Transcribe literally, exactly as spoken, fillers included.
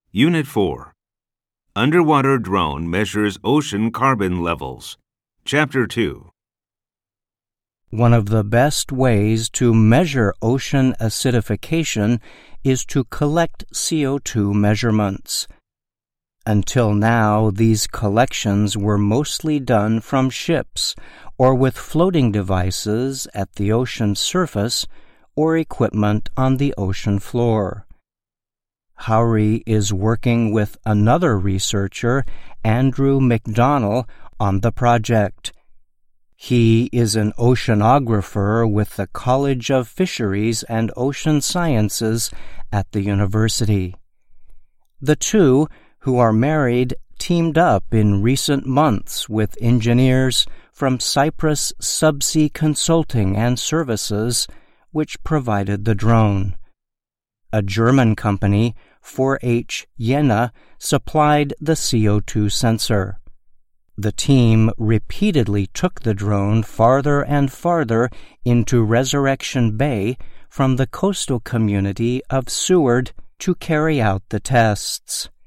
Unit four. Underwater drone measures ocean carbon levels. Chapter two. One of the best ways to measure ocean acidification is to collect C O two measurements. Until now, these collections were mostly done from ships or with floating devices at the ocean surface or equipment on the ocean floor. Howry is working with another researcher, Andrew McDonnell, on the project. He is an oceanographer with the College of Fisheries and Ocean Sciences at the university. The two, who are married, teamed up in recent months with engineers from Cyprus Subsea Consulting and Services, which provided the drone. A German company, four H Jena, supplied the C O two sensor. The team repeatedly took the drone farther and farther into Resurrection Bay from the coastal community of Seward to carry out the tests.